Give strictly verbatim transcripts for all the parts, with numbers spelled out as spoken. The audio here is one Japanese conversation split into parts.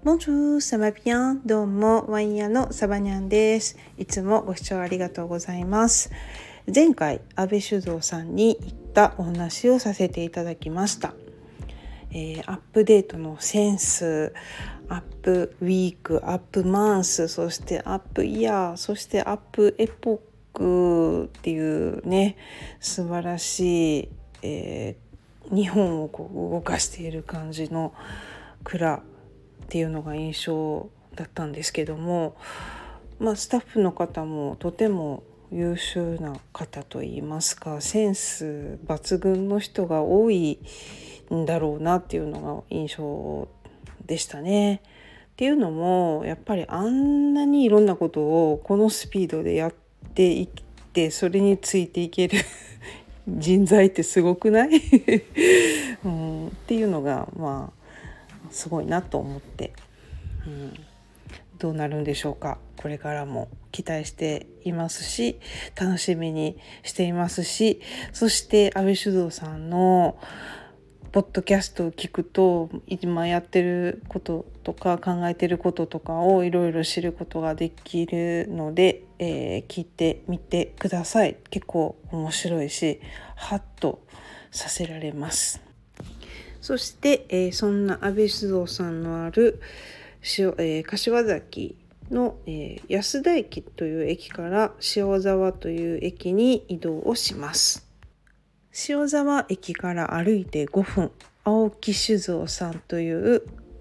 Bonjour, ça va bien? どうも、ワイン屋のサバニャンです。いつもご視聴ありがとうございます。前回、安倍酒造さんに行ったお話をさせていただきました。えー、アップデートのセンス、アップウィーク、アップマンス、そしてアップイヤー、そしてアップエポックっていうね、素晴らしい、えー、日本をこう動かしている感じの蔵っていうのが印象だったんですけども、まあ、スタッフの方もとても優秀な方といいますか、センス抜群の人が多いんだろうなっていうのが印象でしたね。っていうのもやっぱりあんなにいろんなことをこのスピードでやっていってそれについていける人材ってすごくない、うん、っていうのがまあすごいなと思って、うん、どうなるんでしょうか。これからも期待していますし、楽しみにしていますし、そして安倍酒造さんのポッドキャストを聞くと今やってることとか考えてることとかをいろいろ知ることができるので、えー、聞いてみてください。結構面白いしハッとさせられます。そして、えー、そんな安倍酒造さんのある、えー、柏崎の、えー、安田駅という駅から塩沢という駅に移動をします。塩沢駅から歩いてごふん、青木酒造さんという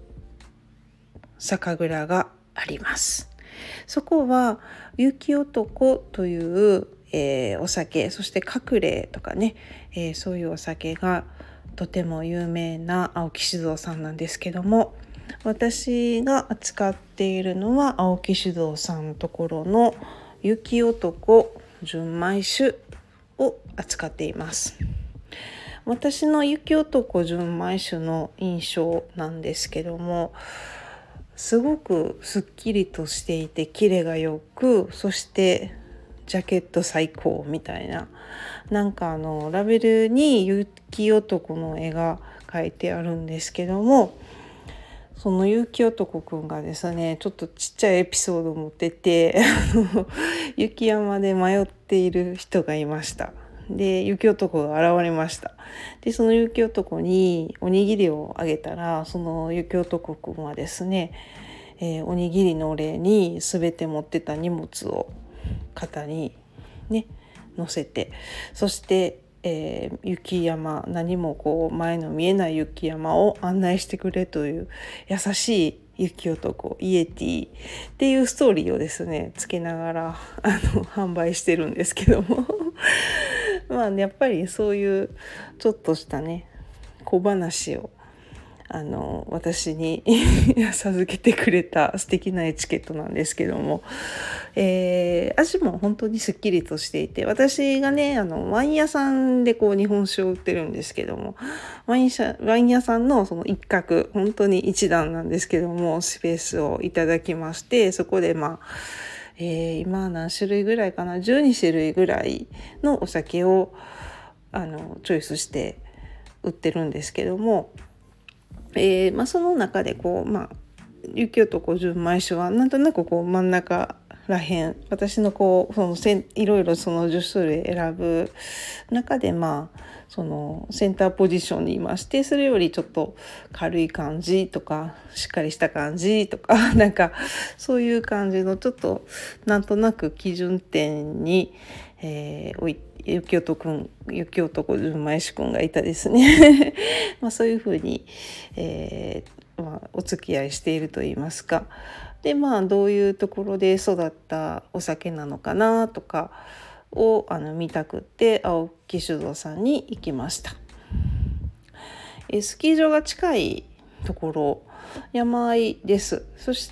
酒蔵があります。そこは雪男という、えー、お酒、そして隠れとかね、えー、そういうお酒がとても有名な青木酒造さんなんですけども、私が扱っているのは青木酒造さんのところの雪男純米酒を扱っています。私の雪男純米酒の印象なんですけども、すごくすっきりとしていてキレがよく、そしてジャケット最高みたいな、なんかあのラベルに雪男の絵が描いてあるんですけども、その雪男くんがですね、ちょっとちっちゃいエピソードを持ってて雪山で迷っている人がいました。で、雪男が現れました。で、その雪男におにぎりをあげたら、その雪男くんはですね、えー、おにぎりのお礼に全て持ってた荷物を肩にね乗せて、そして、えー、雪山、何もこう前の見えない雪山を案内してくれという優しい雪男イエティっていうストーリーをですねつけながらあの販売してるんですけどもまあ、ね、やっぱりそういうちょっとしたね小話をあの私に授けてくれた素敵なエチケットなんですけども、えー、味も本当にすっきりとしていて、私がねあのワイン屋さんでこう日本酒を売ってるんですけども、ワイン社ワイン屋さんのその一角、本当に一段なんですけどもスペースをいただきまして、そこでまあえー、今何種類ぐらいかな、じゅうに種類ぐらいのお酒をあのチョイスして売ってるんですけども、えーまあ、その中でこう、まあ、雪男純米酒はなんとなくこう真ん中らへん、私のこうそのせんいろいろそのじゅっ種類選ぶ中でまあそのセンターポジションにいまして、それよりちょっと軽い感じとかしっかりした感じとかなんかそういう感じのちょっとなんとなく基準点に、えー、置いて雪男くん、雪男純米酒くんがいたですねまあそういうふうに、えーまあ、お付き合いしているといいますか、でまあどういうところで育ったお酒なのかなとかをあの見たくって青木酒造さんに行きました。えスキー場が近いところ、山あいです。そして、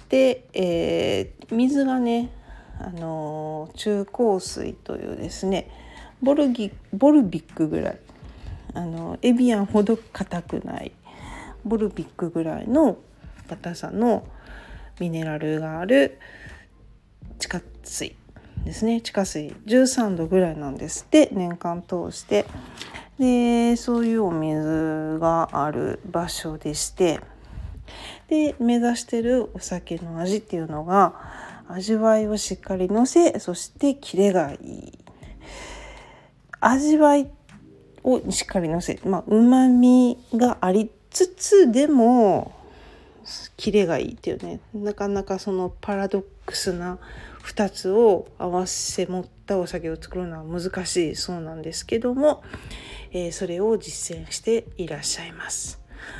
えー、水がね、あのー、中硬水というですねボルギボルビックぐらい、あのエビアンほど硬くないボルビックぐらいの硬さのミネラルがある地下水ですね。地下水じゅうさんどぐらいなんですって、年間通して。でそういうお水がある場所でして、 で目指してるお酒の味っていうのが味わいをしっかり乗せ、そしてキレがいい味わいをしっかり乗せ、まあ、旨味がありつつでもキレがいいっていうね、なかなかそのパラドックスなふたつを合わせ持ったお酒を作るのは難しいそうなんですけども、えー、それを実践していらっしゃいます。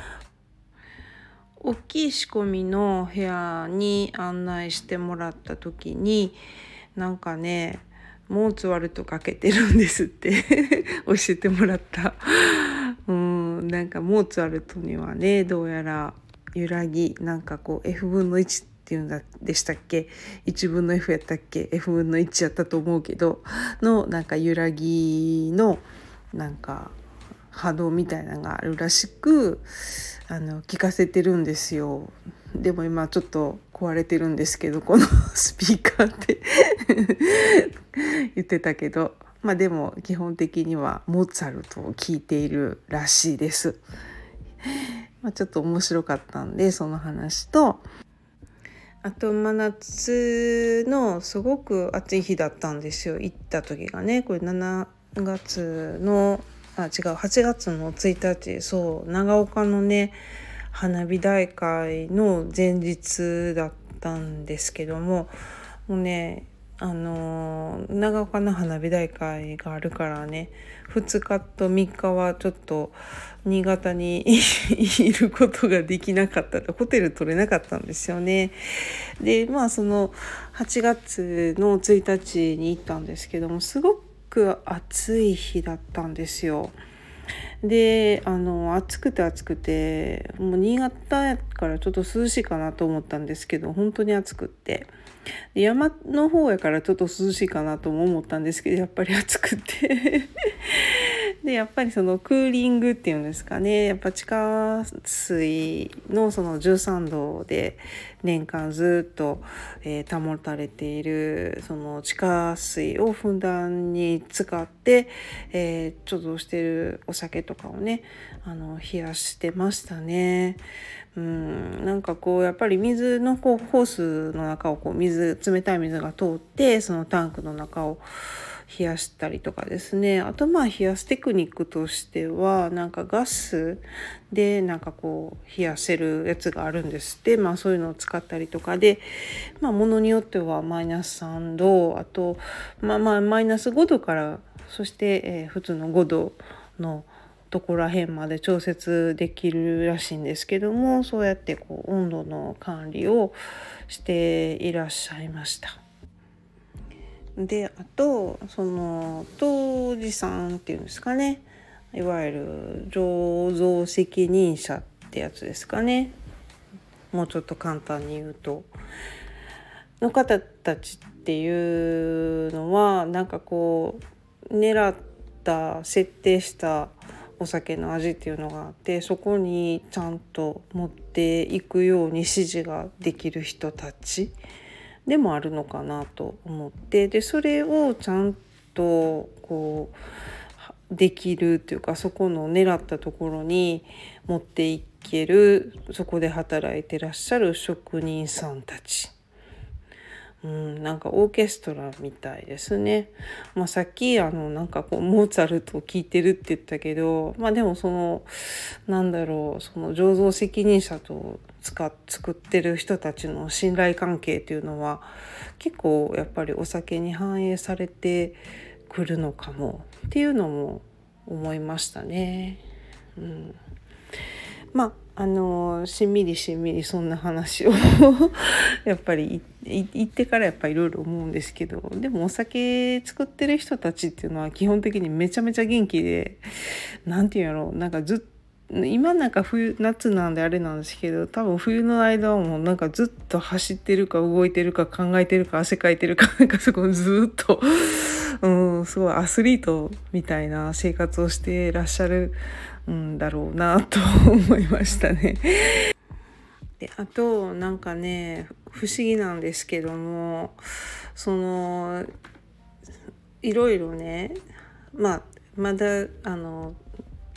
大きい仕込みの部屋に案内してもらった時に、なんかねモーツァルトかけてるんですって教えてもらった。うんなんかモーツァルトにはねどうやら揺らぎなんかこう エフぶんのいちっていうんだでしたっけ、いちぶんの F やったっけ、 エフぶんのいちやったと思うけどのなんか揺らぎのなんか波動みたいなのがあるらしく、あの聞かせてるんですよ。でも今ちょっと壊れてるんですけどこのスピーカーって言ってたけど、まあでも基本的にはモーツァルトを聴いているらしいです。まあ、ちょっと面白かったんでその話と、あと真夏のすごく暑い日だったんですよ。行った時がねこれしちがつのあ違うはちがつのついたち、そう長岡のね花火大会の前日だったんですけども、もうねあのー、長岡の花火大会があるからねふつかとみっかはちょっと新潟にいることができなかった、ホテル取れなかったんですよね。でまあそのはちがつのついたちに行ったんですけども、すごく暑い日だったんですよ。であの暑くて暑くてもう新潟やからちょっと涼しいかなと思ったんですけど本当に暑くって、山の方やからちょっと涼しいかなとも思ったんですけどやっぱり暑くてでやっぱりそのクーリングっていうんですかね、やっぱ地下水のそのじゅうさんどで年間ずっと、えー、保たれているその地下水をふんだんに使って、えー、貯蔵しているお酒とかをねあの冷やしてましたね。うんなんかこうやっぱり水のこうホースの中をこう水冷たい水が通ってそのタンクの中を冷やしたりとかですね。あとまあ冷やすテクニックとしてはなんかガスでなんかこう冷やせるやつがあるんですって、まあそういうのを使ったりとかで、まあものによってはマイナスさんど、あとまあまあマイナスごどからそして、えー、普通のごどのところら辺まで調節できるらしいんですけども、そうやってこう温度の管理をしていらっしゃいました。であとその杜氏さんっていうんですかね、いわゆる醸造責任者ってやつですかね、もうちょっと簡単に言うとの方たちっていうのはなんかこう狙った設定したお酒の味っていうのがあって、そこにちゃんと持っていくように指示ができる人たちでもあるのかなと思って、でそれをちゃんとこうできるっていうか、そこの狙ったところに持っていける、そこで働いてらっしゃる職人さんたち、うん、なんかオーケストラみたいですね。まあ、さっきあのなんかこうモーツァルトを聴いてるって言ったけど、まあでもそのなんだろうその醸造責任者と使っ作ってる人たちの信頼関係っていうのは結構やっぱりお酒に反映されてくるのかもっていうのも思いましたね。うん、まああのしんみりしんみりそんな話をやっぱり行ってからやっぱりいろいろ思うんですけど、でもお酒作ってる人たちっていうのは基本的にめちゃめちゃ元気で、なんていうんやろなんかずっと今なんか冬夏なんであれなんですけど、多分冬の間はもうなんかずっと走ってるか動いてるか考えてるか汗かいてるかなんかそこずっとうんすごいアスリートみたいな生活をしてらっしゃるんだろうなと思いましたね。であとなんかね不思議なんですけども、そのいろいろねまあまだあの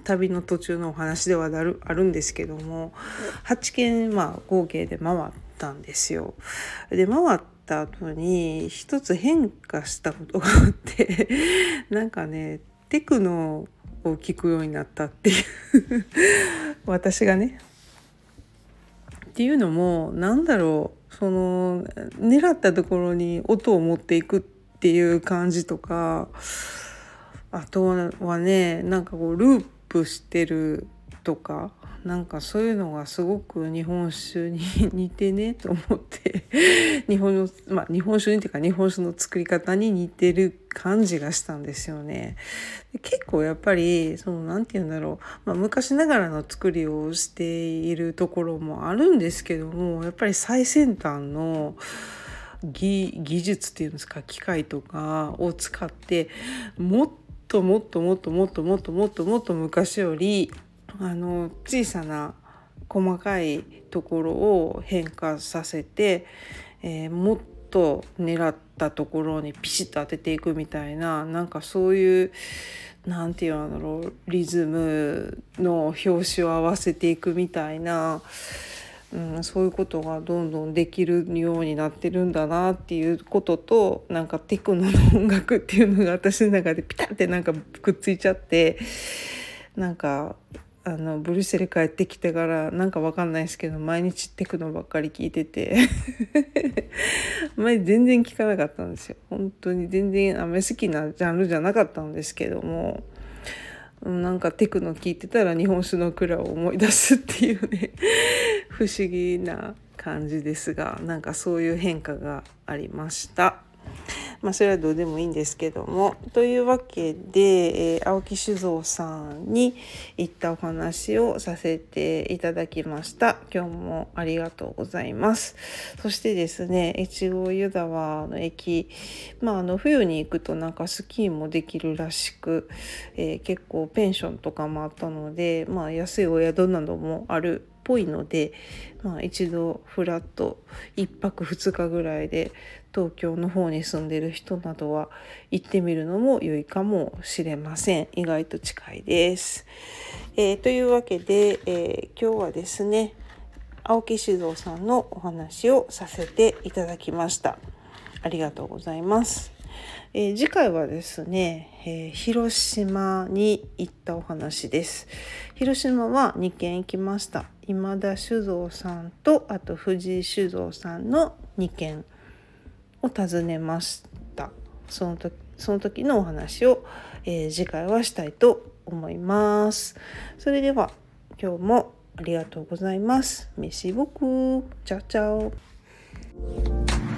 旅の途中のお話ではあるあるんですけども、はちけん、まあ、合計で回ったんですよ。で回った後に一つ変化したことがあってなんかねテクノを聞くようになったっていう私がね。っていうのもなんだろう、その狙ったところに音を持っていくっていう感じとか、あとはねなんかこうループしてるとか、なんかそういうのがすごく日本酒に似てねと思って日本の、まあ、日本酒にっていうか日本酒の作り方に似てる感じがしたんですよね。で結構やっぱりそのなんて言うんだろう、まあ、昔ながらの作りをしているところもあるんですけども、やっぱり最先端の技、技術っていうんですか、機械とかを使ってもっともっともっともっともっともっともっと昔よりあの小さな細かいところを変化させて、えー、もっと狙ったところにピシッと当てていくみたいな、なんかそういうなんていうんだろう、リズムの拍子を合わせていくみたいな、うん、そういうことがどんどんできるようになってるんだなっていうことと、なんかテクノの音楽っていうのが私の中でピタッてなんかくっついちゃって、なんかあのブリュッセル帰ってきてからなんかわかんないですけど毎日テクノばっかり聞いてて前全然聞かなかったんですよ。本当に全然あんまり好きなジャンルじゃなかったんですけども、なんかテクノ聞いてたら日本酒の蔵を思い出すっていうね不思議な感じですが、なんかそういう変化がありました。まあそれはどうでもいいんですけども、というわけで、えー、青木酒造さんに行ったお話をさせていただきました。今日もありがとうございます。そしてですね、越後湯沢の駅、まああの冬に行くとなんかスキーもできるらしく、えー、結構ペンションとかもあったので、まあ安いお宿などもあるっぽいので、まあ、一度フラッといっぱくふつかぐらいで東京の方に住んでる人などは行ってみるのも良いかもしれません。意外と近いです。えー、というわけで、えー、今日はですね青木酒造さんのお話をさせていただきました。ありがとうございます。えー、次回はですね、えー、広島に行ったお話です。広島はにけん行きました。今田酒造さんとあと藤井酒造さんのにけんを訪ねました。その時、その時のお話を、えー、次回はしたいと思います。それでは今日もありがとうございます。メシボク。チャオチャオ。